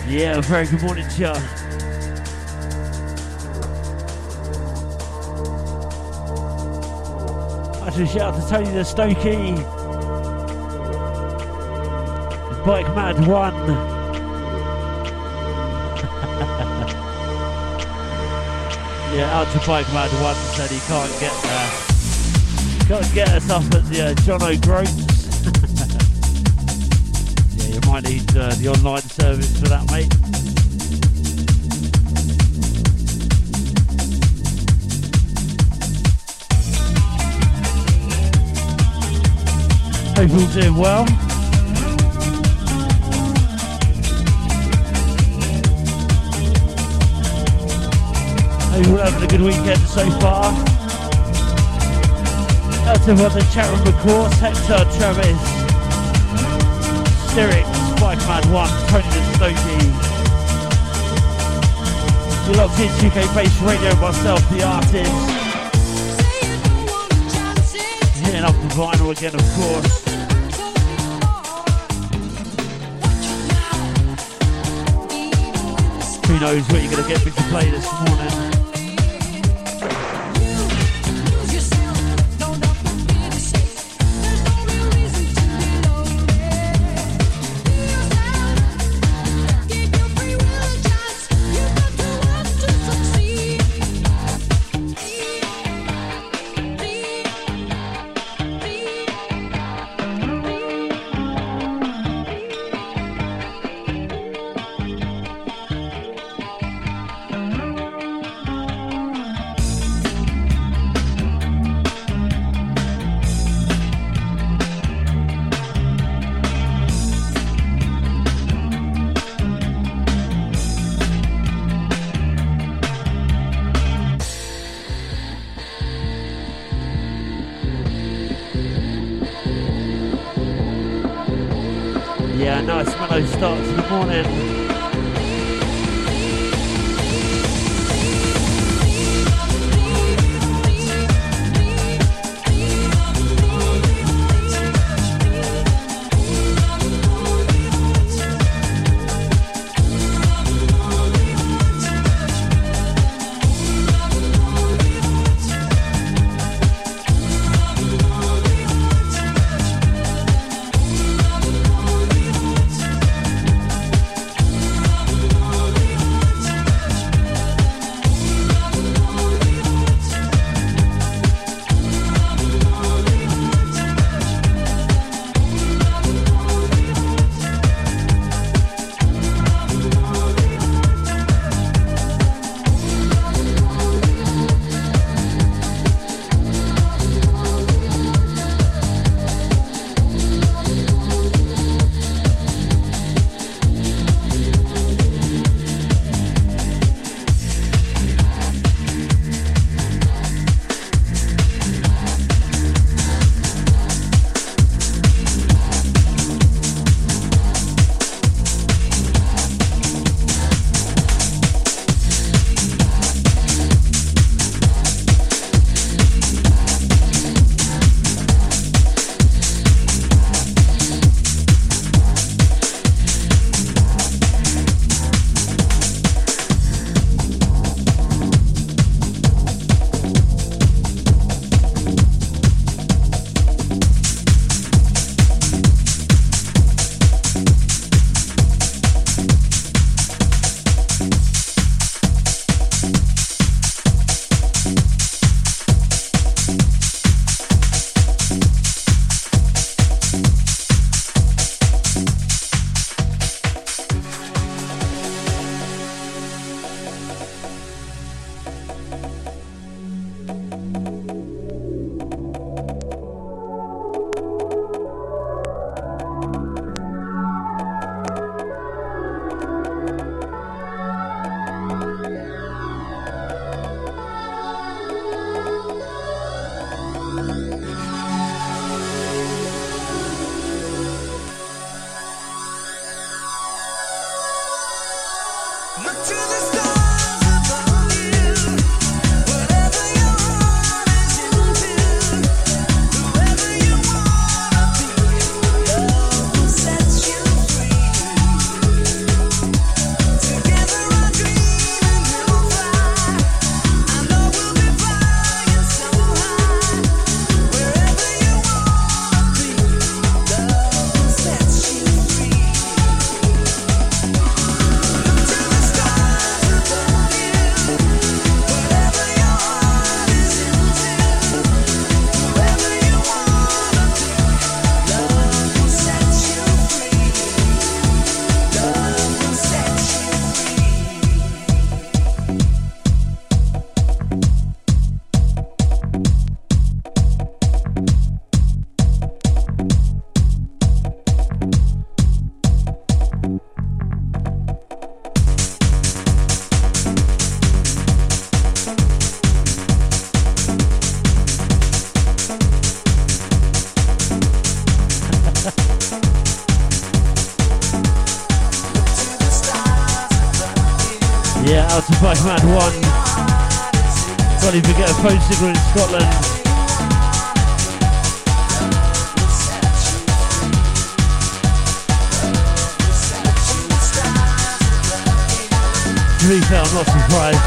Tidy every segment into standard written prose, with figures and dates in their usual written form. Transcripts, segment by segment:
Yeah, very good morning to you. Actually, shout out to Tony the Stokey. Bike Mad 1. Yeah, out to Bike Mad 1 said he can't get us up at the John O'Groats. Yeah, you might need the online service for that, mate. Hope you're all doing well. Hope you're all having a good weekend so far. Out to everyone in the chat room, of course. Hector, Travis, Sterix, Spike Mad 1, Tony the Stokey. You're locked in UK Bass Radio, myself, the artist. Hitting up the vinyl again, of course. Who knows what you're going to get me to play this morning. Yeah, nice mellow start to the morning. Yeah, out to Bike Mad 1. Can't even get a phone signal in Scotland. To be fair, I'm not surprised.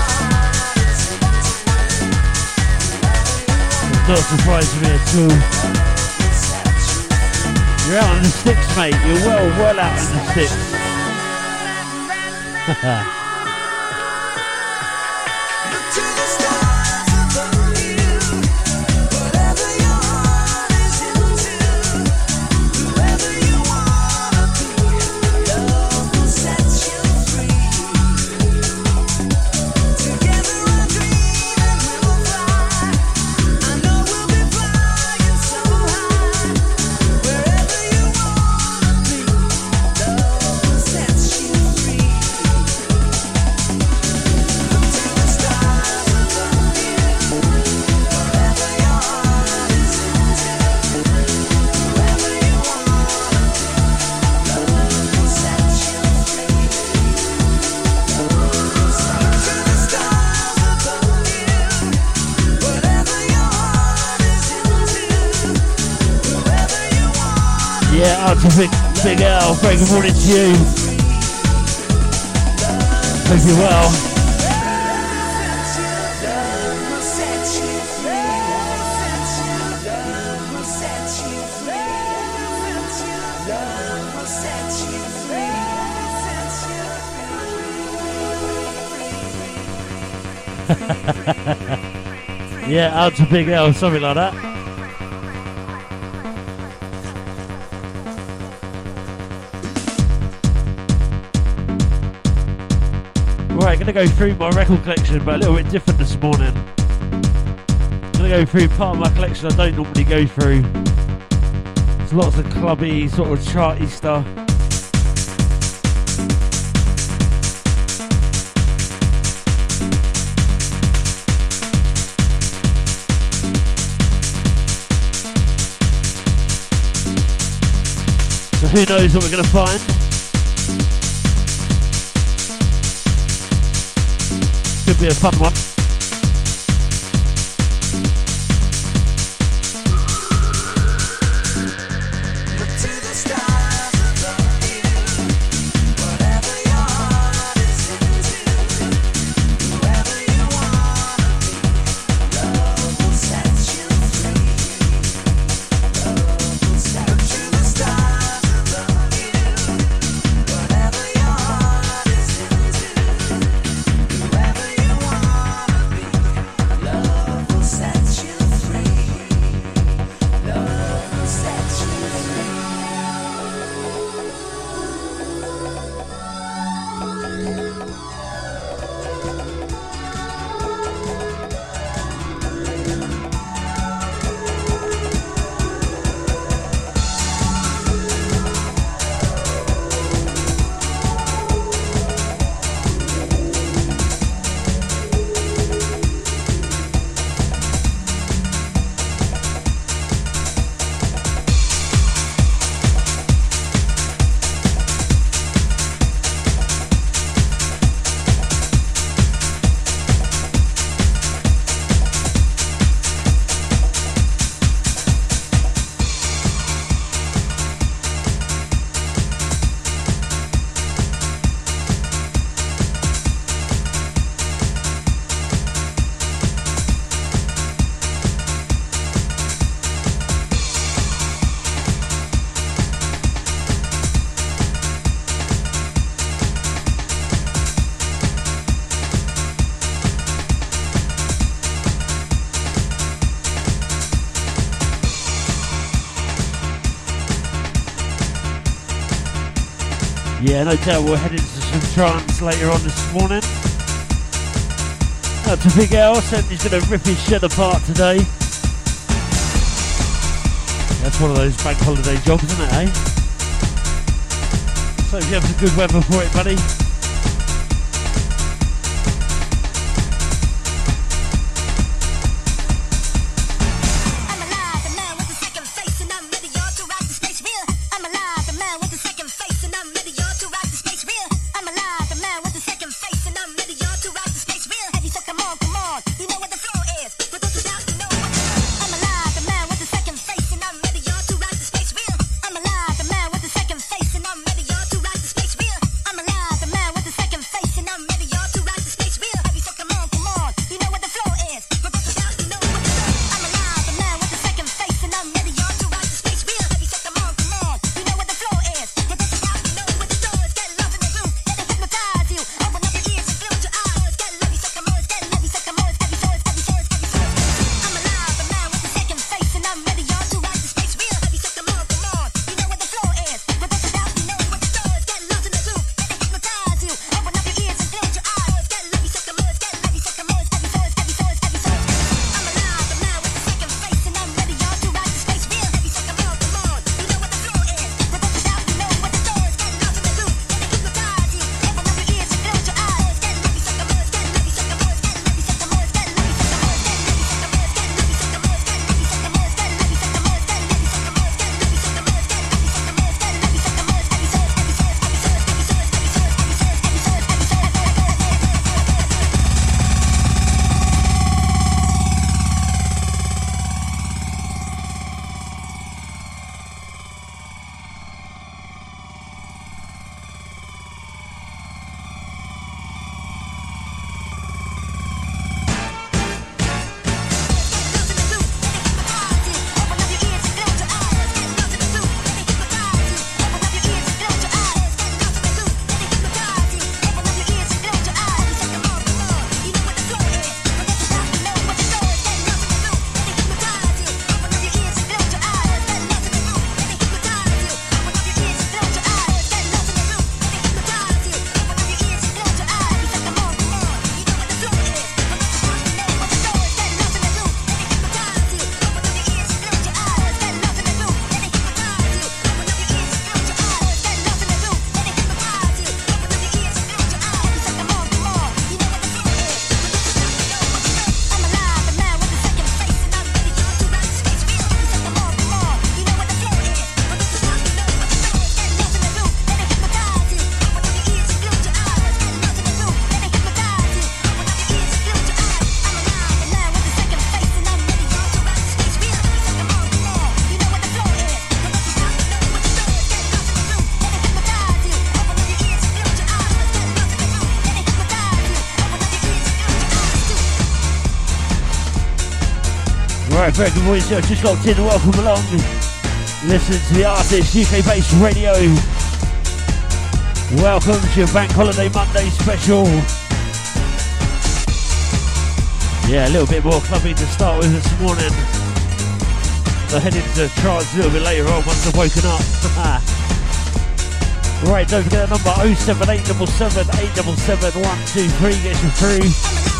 It's not surprising me at all. You're out on the sticks, mate. You're well out on the sticks. Yeah, out to Big L, very good morning to you. Hope you're well. Yeah, out to Big L, something like that. Right, going to go through my record collection, but a little bit different this morning. Going to go through part of my collection I don't normally go through. There's lots of clubby, sort of charty stuff. So who knows what we're going to find? Could be a fun one. Yeah, no doubt we'll head into some trance later on this morning. Out to Big L, said he's going to rip his shed apart today. That's one of those bank holiday jobs, isn't it, eh? So if you have some good weather for it, buddy. I'm alive, the man with the second face, and I'm ready, y'all. Right, very good morning, sir. Just locked in. Welcome along. Listen to the artist, UK-based radio. Welcome to your Bank Holiday Monday special. Yeah, a little bit more clubbing to start with this morning. I'll head into the trance a little bit later on once I've woken up. Right, don't forget the number 07877 877 123 gets you through.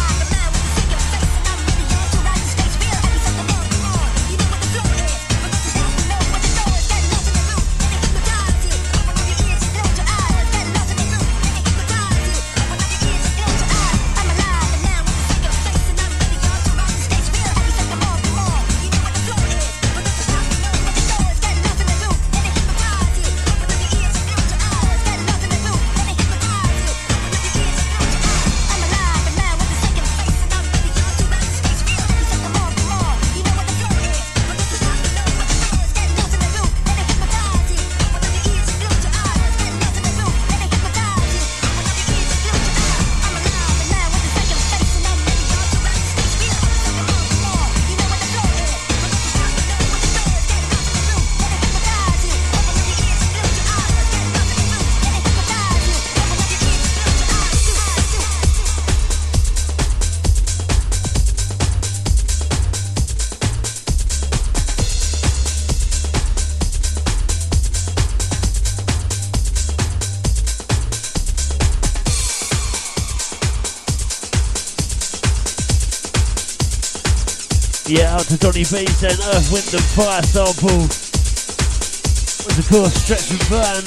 Yeah, out to Donny B saying Earth, Wind and Fire sample. Was of course Stretch and Burn.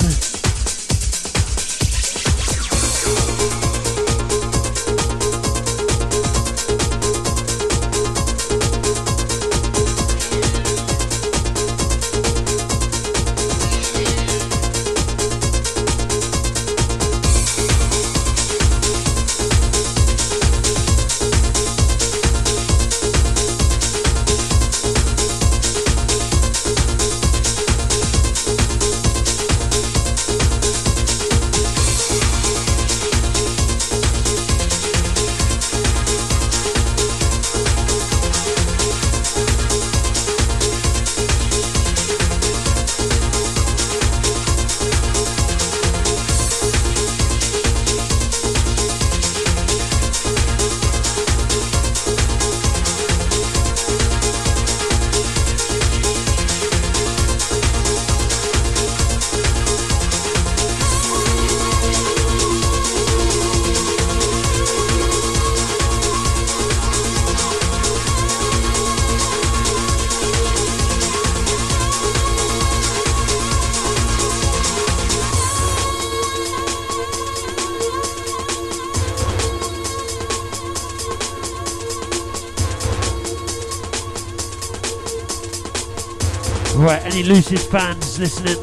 Right, any Lucid fans listening?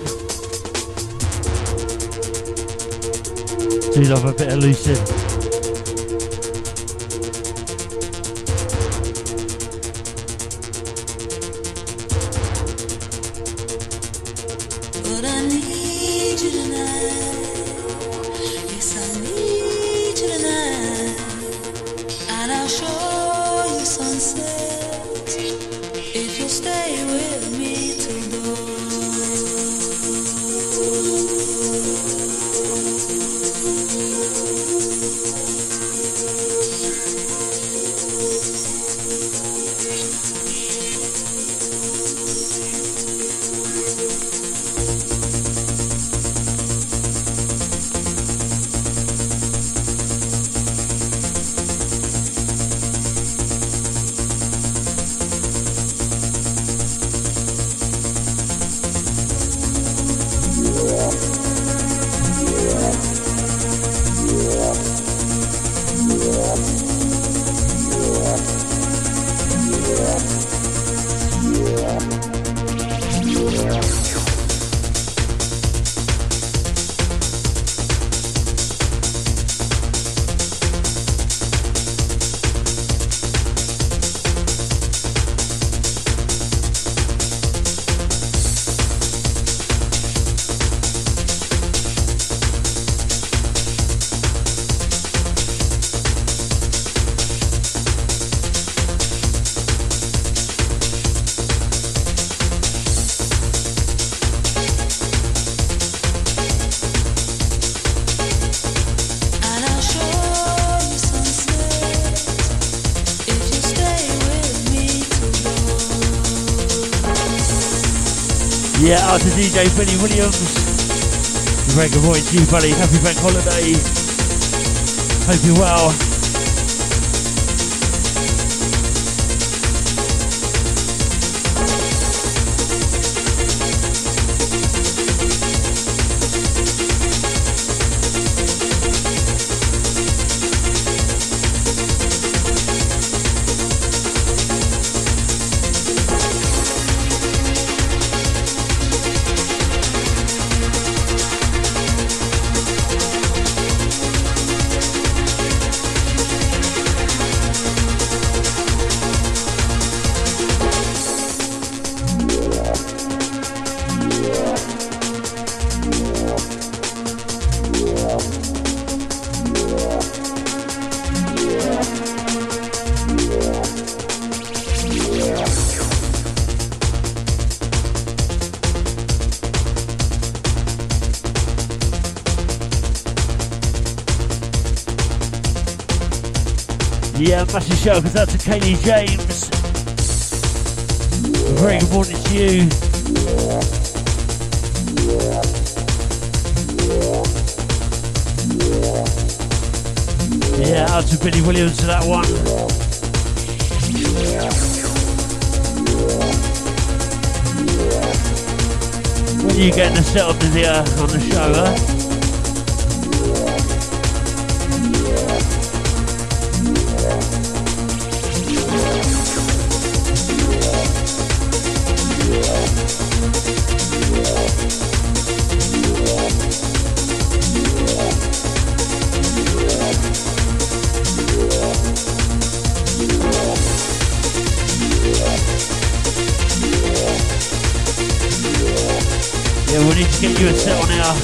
Do love a bit of Lucid. But I need you tonight. Yes, I need you tonight. And I'll show you sunset if you'll stay with me till dawn. Yeah, out to DJ Benny Williams. Very good morning to you, buddy. Happy bank holiday. Hope you're well. Yeah, massive shout goes out to Kaylee James. Very good morning to you. Yeah, out to Billy Williams for that one. When are you getting the set up on the show, huh? Yeah, we need to get you a set on our...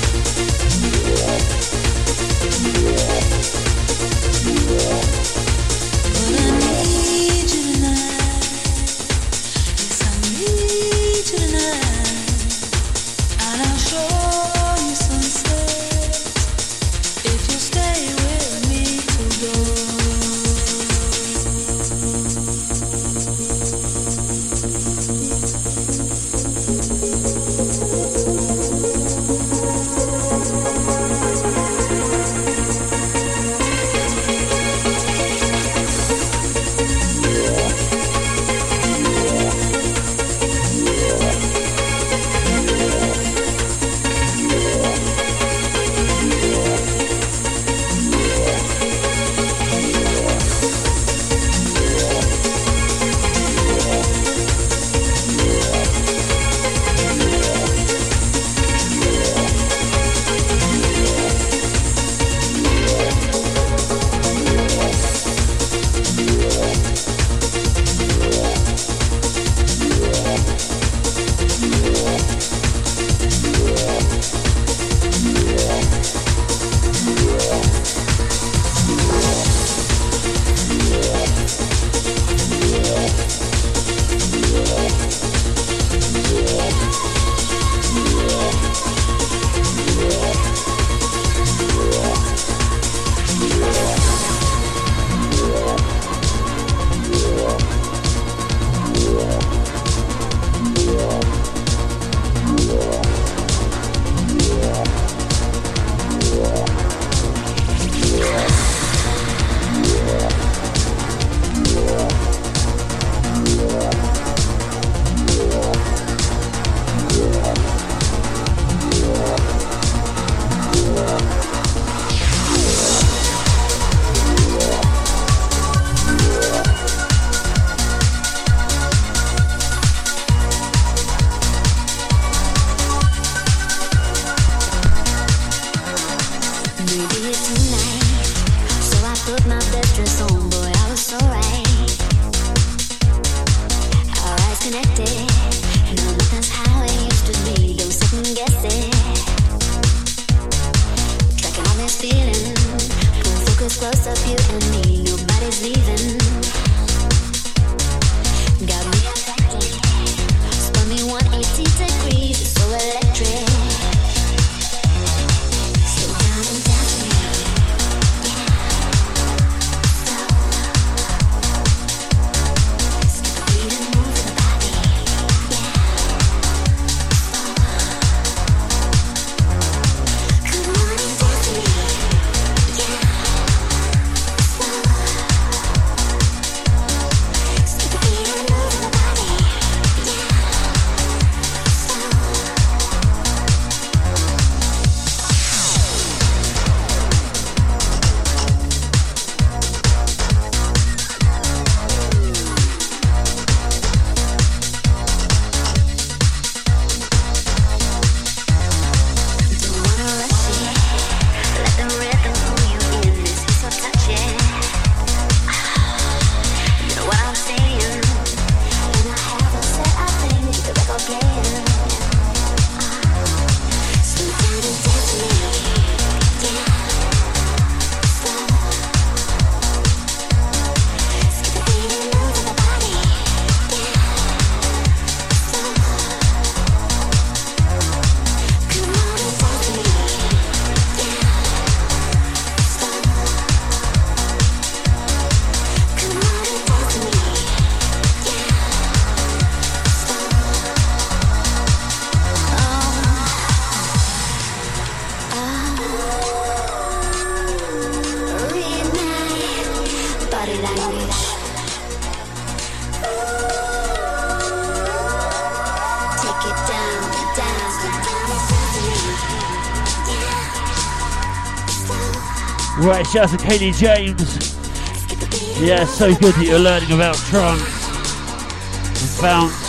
Right, shout out to Katie James. Yeah, it's so good that you're learning about trance and bounce.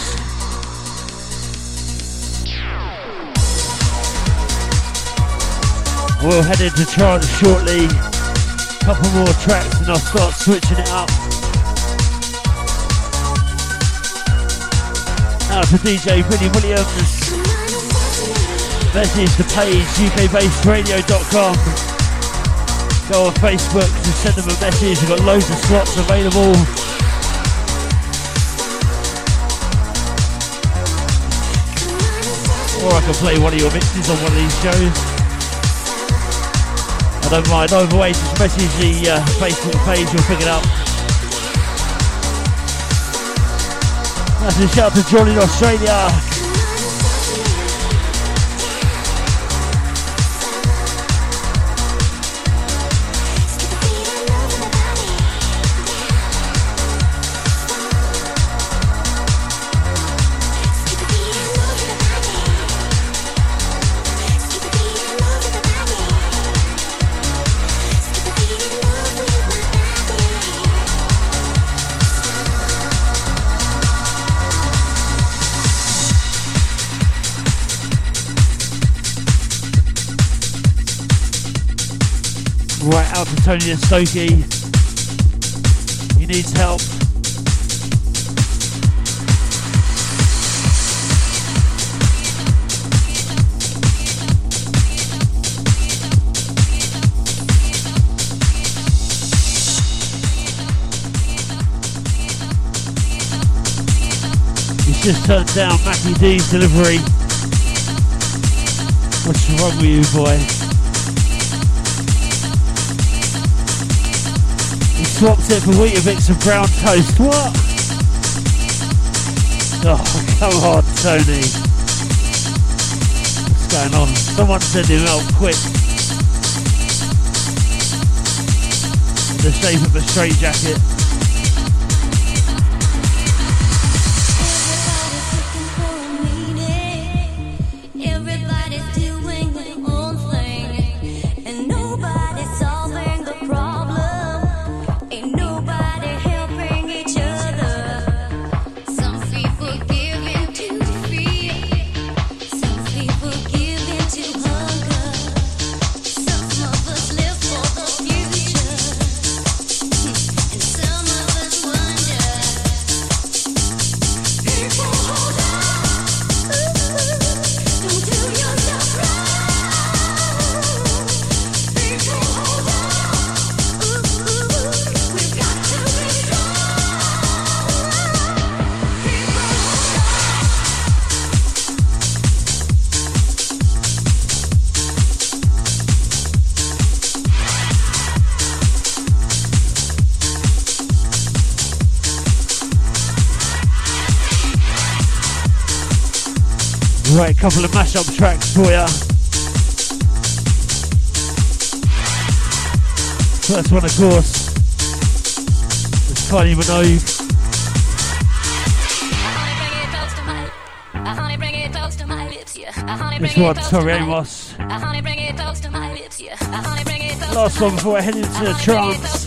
We'll head into trance shortly. Couple more tracks and I'll start switching it up. Out to DJ Willie Williams. Message the page ukbasedradio.com. Go on Facebook, just send them a message. We've got loads of slots available. Or I can play one of your mixes on one of these shows. I don't mind. Either way, just message the Facebook page, you'll pick it up. That's a shout to John in Australia. Right, out to Tony and Stokey. He needs help. He's just turned down Matty D's delivery. What's wrong with you, boy? Swapped it for Weetabix and brown toast. What? Oh, come on, Tony. What's going on? Someone send him out quick. In the shape of a straight jacket. Right, a couple of mashup tracks for ya. First one, of course, is Kylie Minogue. This one, Tori Amos. Last one before I head into the trance.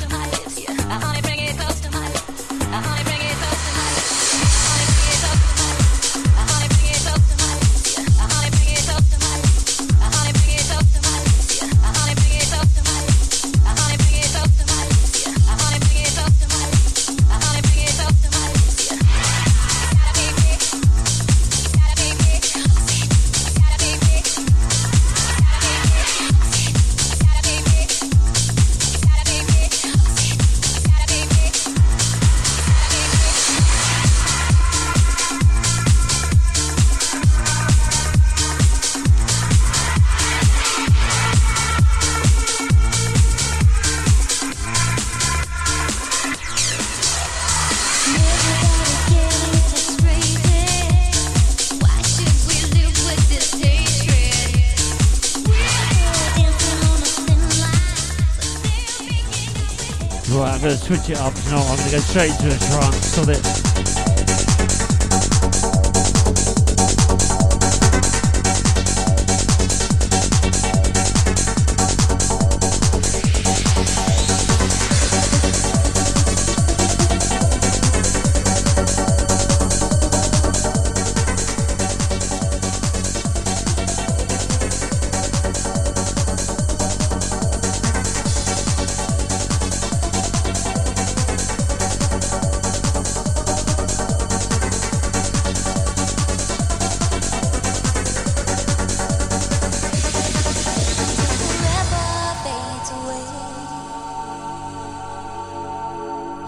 Right, I'm going to switch it up. No, I'm going to go straight into a trance. Stop it.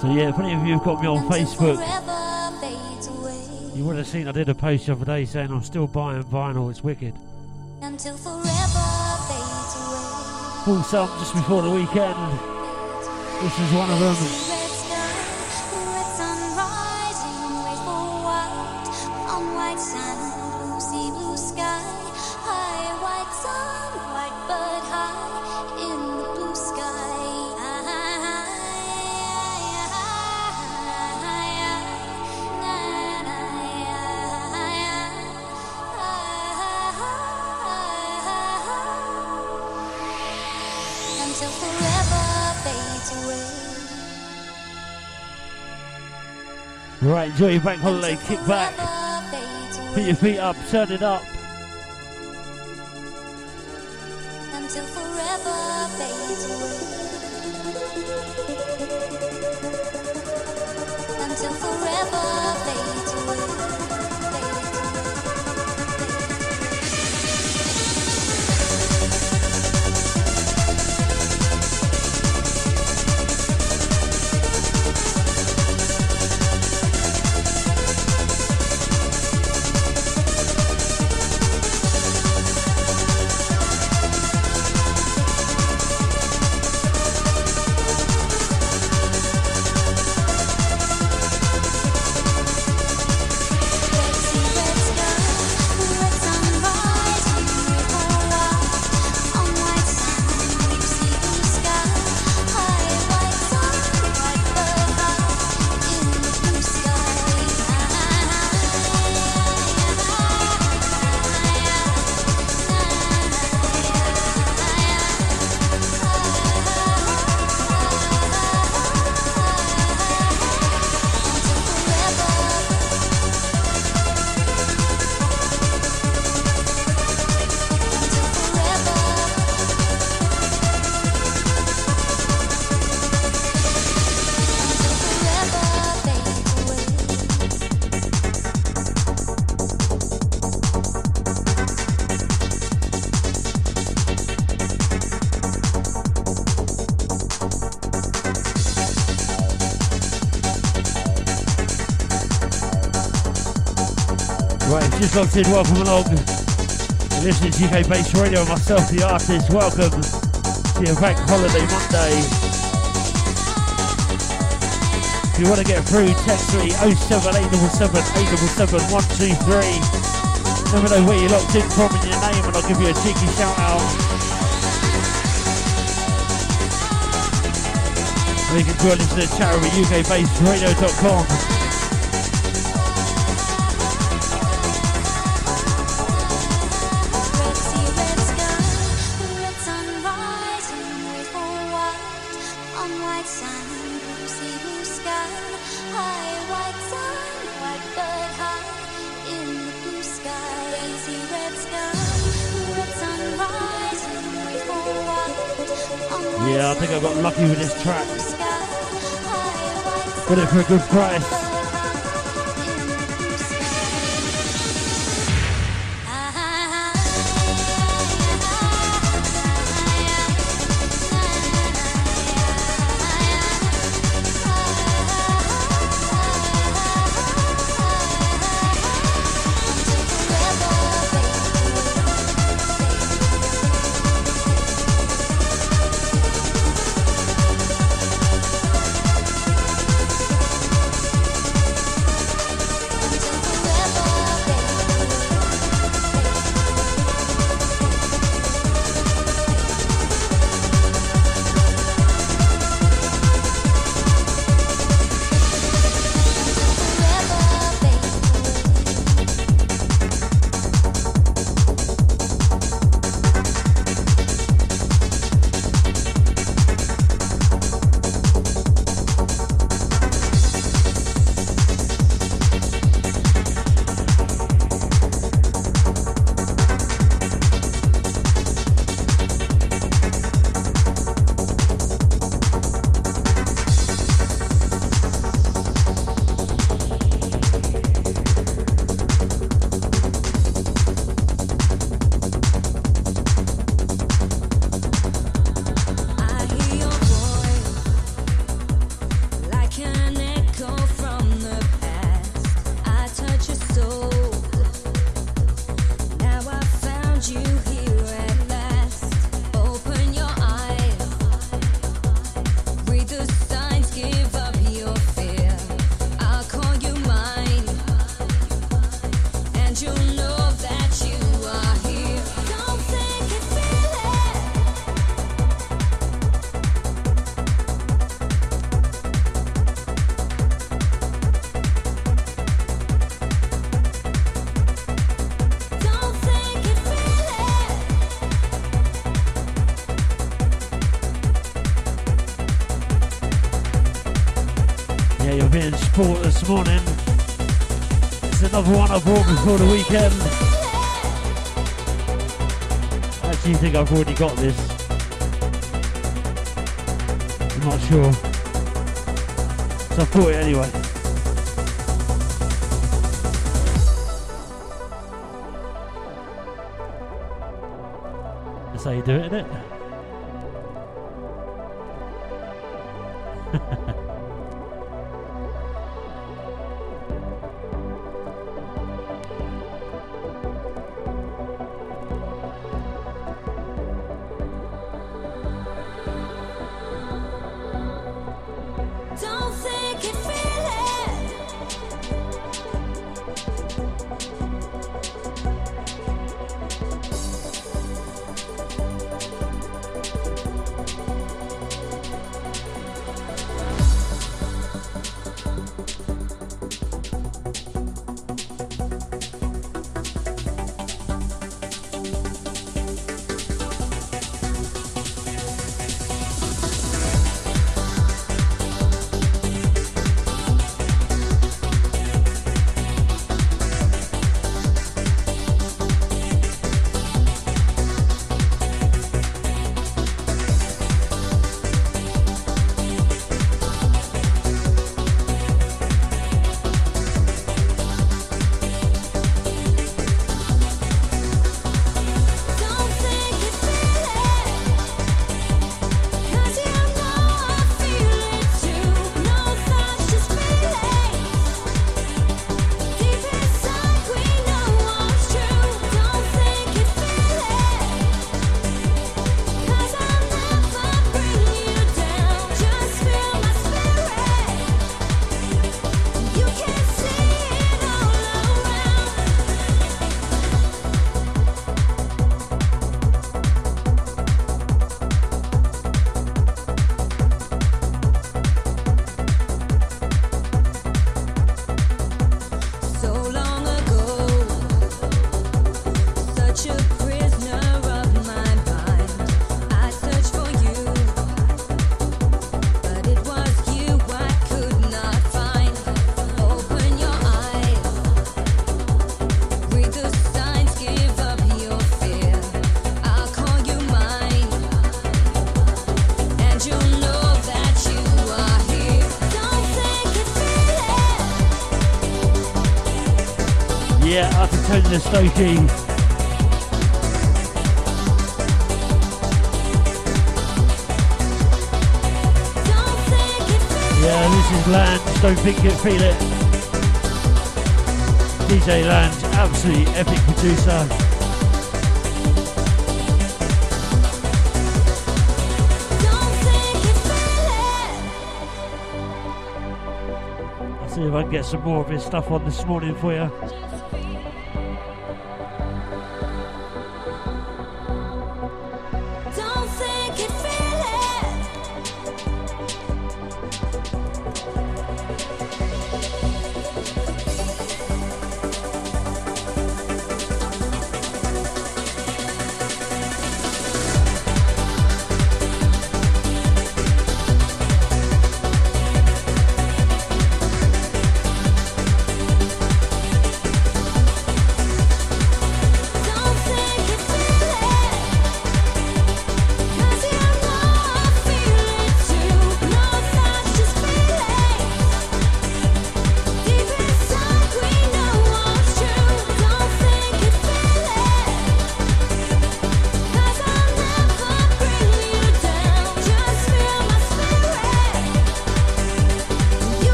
So yeah, if any of you have got me on Facebook, you would have seen I did a post the other day saying I'm still buying vinyl, it's wicked. Until forever fades away. Full sum just before the weekend. This is one of them. Right, enjoy your bank holiday, kick back, put your feet up, turn it up. Until forever fades away. Until forever fades away. Just locked in, welcome along. You're listening to UK Bass Radio, myself, the artist. Welcome to your bank holiday Monday. If you want to get through, text me 07877 877 123. Let me know where you're locked in from and your name, and I'll give you a cheeky shout out. And you can join us in the chat room at ukbassradio.com. Yeah, I think I got lucky with this track. Got it for a good price. European sport this morning. It's another one I brought before the weekend. I actually think I've already got this. I'm not sure. So I brought it anyway. That's how you do it, isn't it? The Stokey. Yeah, this is Lange, Don't Think It, Feel It. DJ Lange, absolutely epic producer. I'll see if I can get some more of his stuff on this morning for you.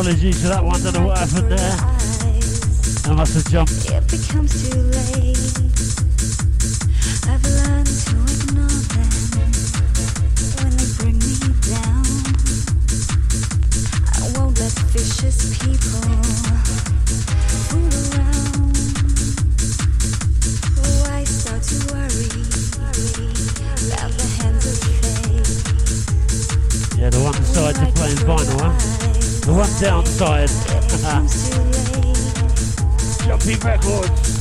Apologies for that one, don't know what happened there. I must have jumped. It becomes too late. I've learned to ignore them when they bring me down. I won't let vicious people fool around. Oh, I start to worry about the hands of fate. Yeah, the one side to playing vinyl, huh? The one downside. Jumping Records.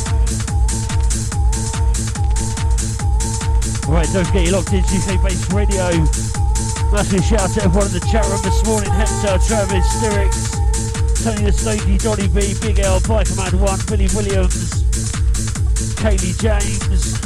Right, don't forget you're locked into UK Bass Radio. Massive shout out to everyone in the chat room this morning. Hector, Travis, Styrix, Tony the Stokey, Donny B, Big L, Biker Mad 1, Billy Williams, Kaylee James.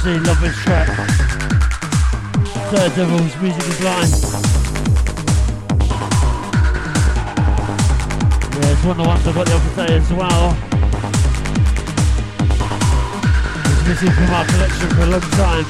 absolutely love this track. Third Devils, Music is Blind. Yeah, it's one of the ones I got the other day as well. It's missing from our collection for a long time.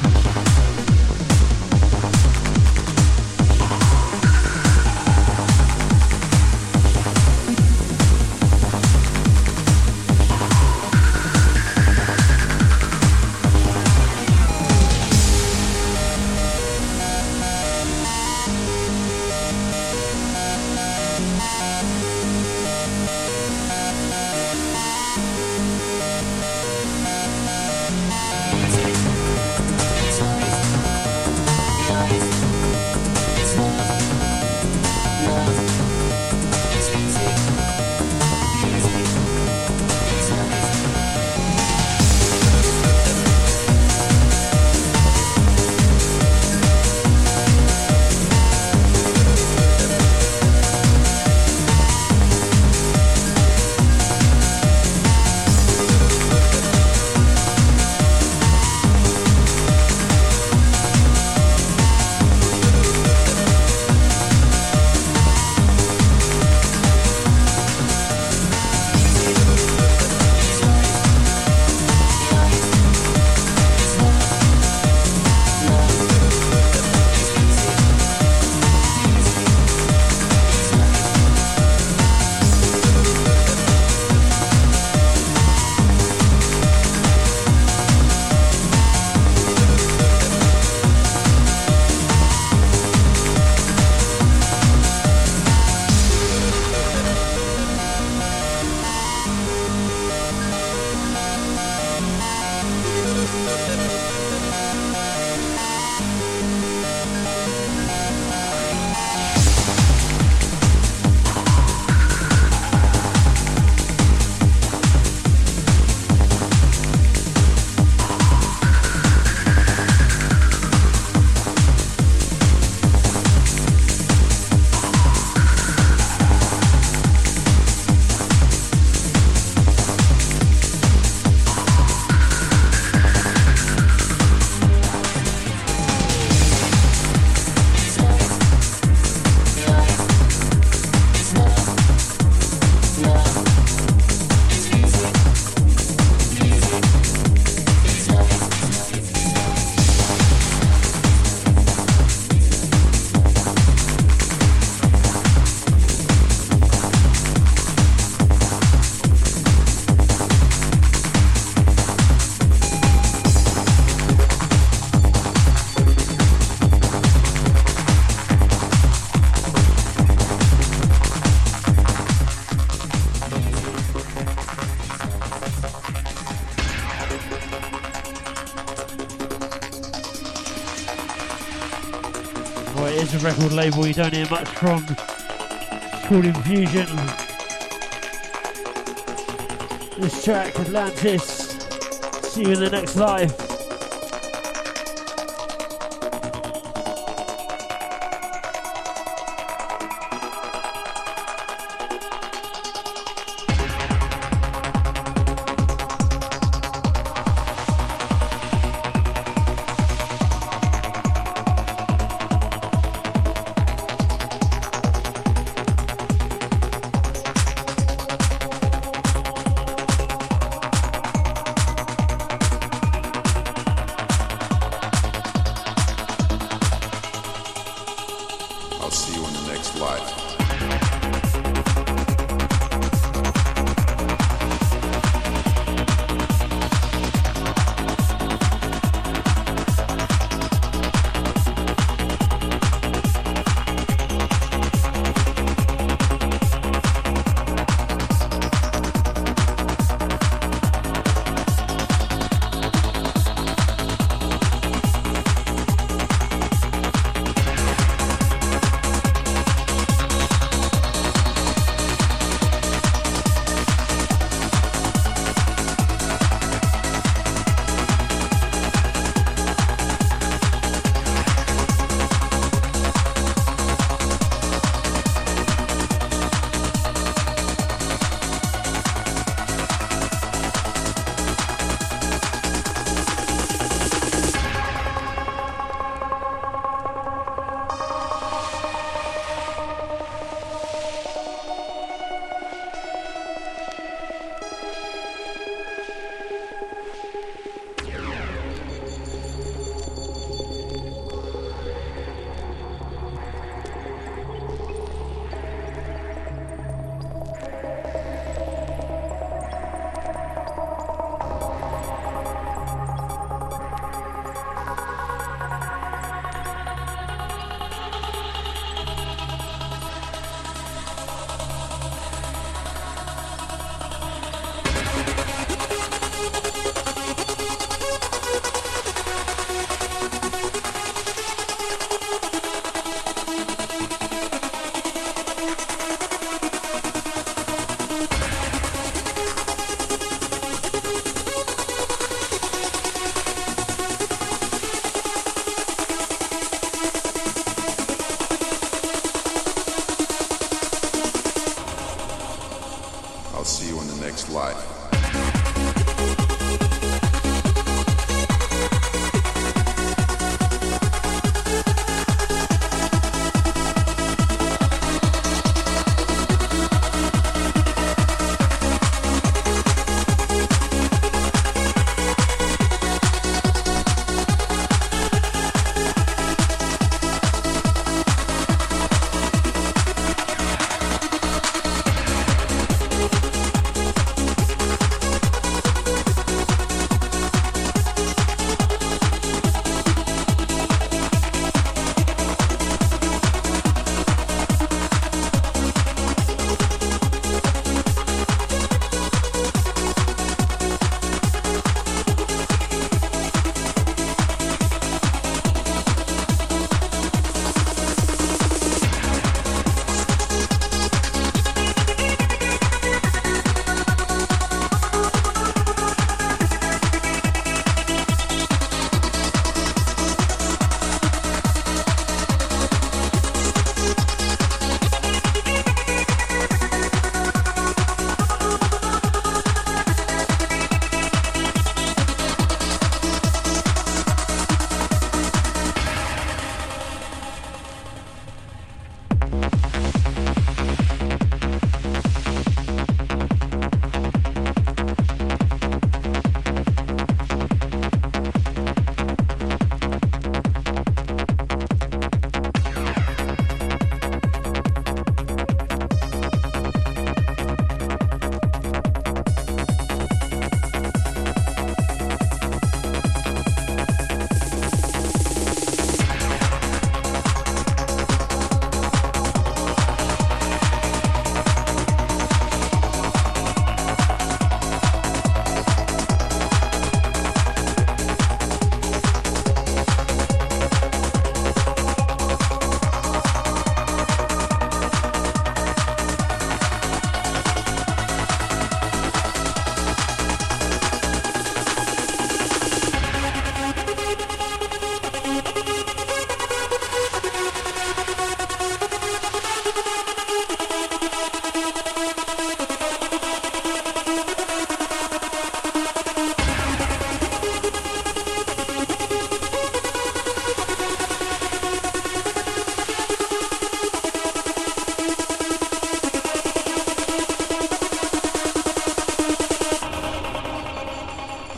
Record label you don't hear much from. It's called Infusion. This track, Atlantis. See you in the next live.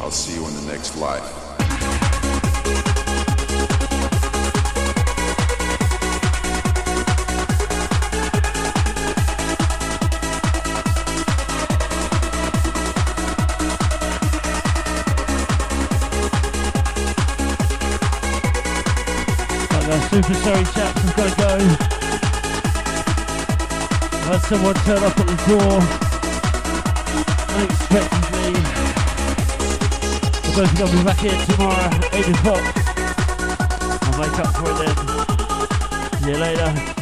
I'll see you in the next life. Super sorry chaps, I've got to go. I had someone turn up at the door unexpectedly. I don't think I'll be back here tomorrow at 8 o'clock. I'll make up for it then. See you later.